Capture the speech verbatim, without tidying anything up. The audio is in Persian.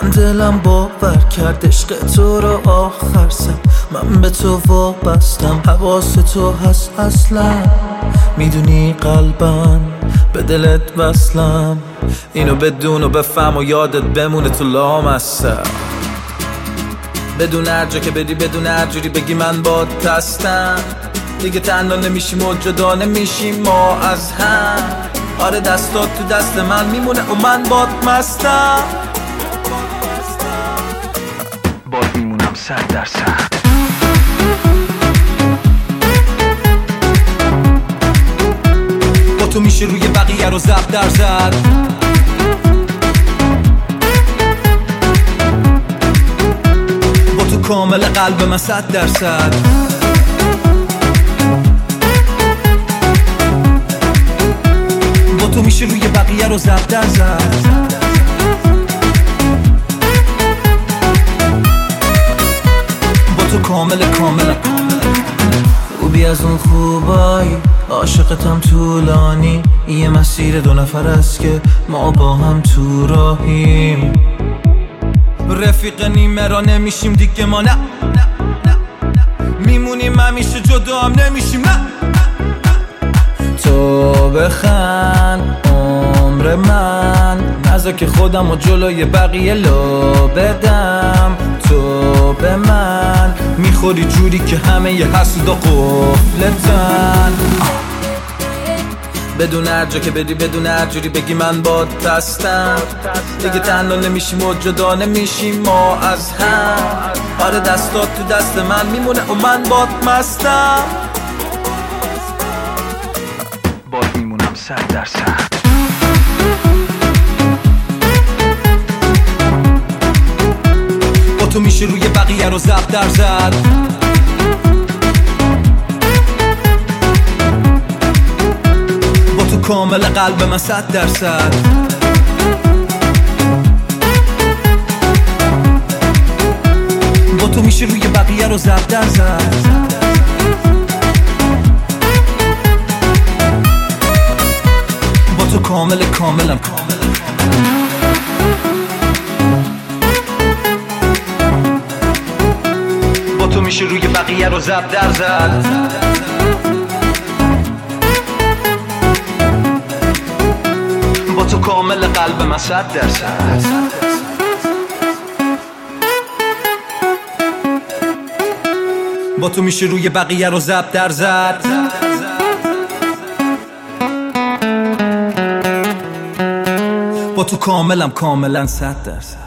من دلم باور کرد عشق تو رو آخر سر. من به تو وابستم، حواس تو هست اصلا. میدونی قلبم به دلت وصلم، اینو بدون و بفهم و یادت بمونه تو لامصب. بدون هر جا که بدی، بدون هر جوری بگی من باد هستم. دیگه تنها نمیشیم و جدا نمیشیم ما از هم. آره دستات تو دست من میمونه و من باد مستم. باد میمونم صد درصد. با تو میشه روی بقیه رو ضرب در زد. با تو کامل قلب من صد درصد. با تو میشه روی بقیه رو ضرب در زد. با تو کامل کامل خوبی از اون خوبایی، عاشقتم طولانی. یه مسیر دو نفر است که ما با هم تو راهیم. رفیق نیمه را نمیشیم دیگه ما، نه میمونیم همیشه جدا هم نمیشیم، نه. تو بخند عمر من، نذار که خودم و جلوی بقیه لو بدم. تو به من میخوری جوری که همه ی حسودا قفلتن. بدون هر جا که بدی، بدون هر جوری بگی من باد هستم. دیگه تنها نمیشیم و جدا نمیشیم ما از هم. آره دستات تو دست من میمونه و من باد مستم. باد میمونم صد درصد. با تو میشه روی بقیه رو ضرب در زد. با تو کامل قلب من صد درصد. با تو میشه روی بقیه رو ضرب در زد. با تو کامل کاملم کامل. با تو میشه روی بقیه رو ضرب در زد. با تو کامل قلب من صد درصد. با تو میشه روی بقیه رو ضرب در زد. با تو کاملم کاملا صد درصد.